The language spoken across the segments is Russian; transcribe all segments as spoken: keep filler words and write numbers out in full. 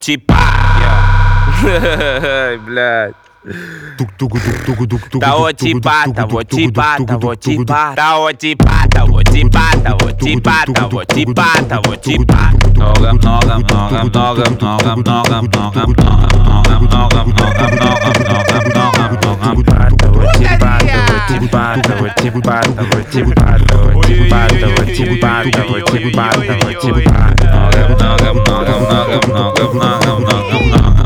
типа. Блядь. Того типа, того типа, того типа, того типа, того типа, того типа, того типа, того типа. Много, много, много, много, много, много, много, много, много, много, много, много, много, много. Того типа, того типа, того типа, того типа, того типа, того типа, того типа, того типа. Много, много, много, много, много, много, много.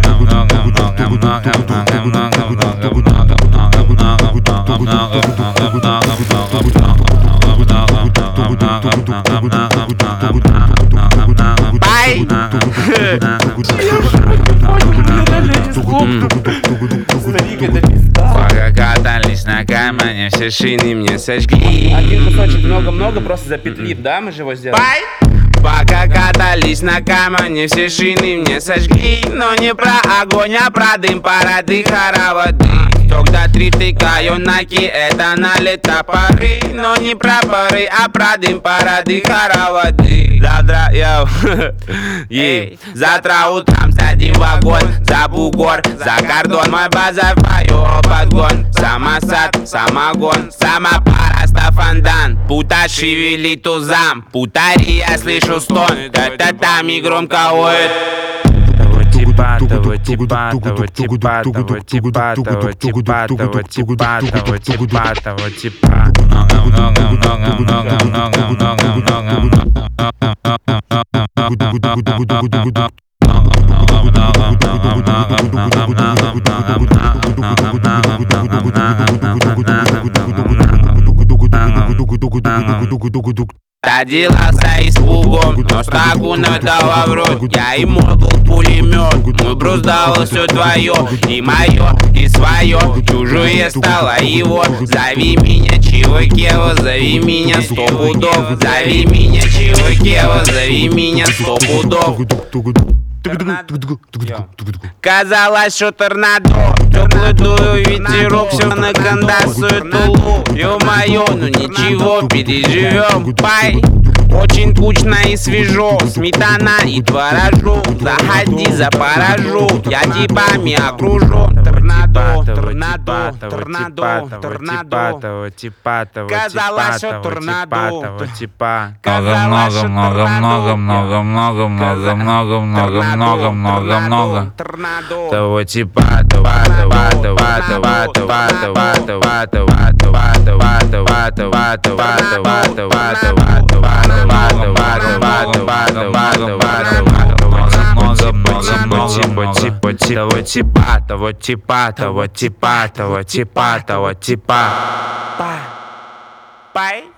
Пока катались на камне, все шины мне сожгли. Один кусочек много-много просто запетлит, да? Мы же его сделали. Пока катались на камне, все шины мне сожгли. Но не про огонь, а про дым, парады хороводы. Когда три тыка юнаки, это налет топоры. Но не про поры, а про дым, парады хороводы. Завтра, йоу, ей, завтра утром садим в вагон. За бугор, за кордон, мой базар в подгон. Самосад, самогон, самопара, стафандан. Пута шевели тузам, путари, я слышу стон. Та-та-там и громко воет. Того типа, того типа, того типа, того типа, того типа, того типа, того типа, того типа. Много, много, много, много, много, много, много, много. Родился испугом, но стаку надала в рот. Я ему был пулемет, мой брус дал все твое. И мое, и свое, чужое стало его. Зови меня Чивакева, зови меня сто пудов. Зови меня Чивакева, зови меня сто пудов. Казалось, что торнадо, теплый дует ветерок, все на кондасует тулу. Ё-моё, ну ничего, переживем, пай. Очень кучно и свежо, сметана и творожок. Заходи за паражок, я типами окружу. Торнадо, торнадо, торнадо, торнадо. Казалось, что торнадо. Много, много, много, много, много, много, много, много, много, много, много, много. Того типа, того, того, того, того, того, того, того, того, того, того, того, того, того. Того типа, того типа, того типа, того типа, того типа. Пай.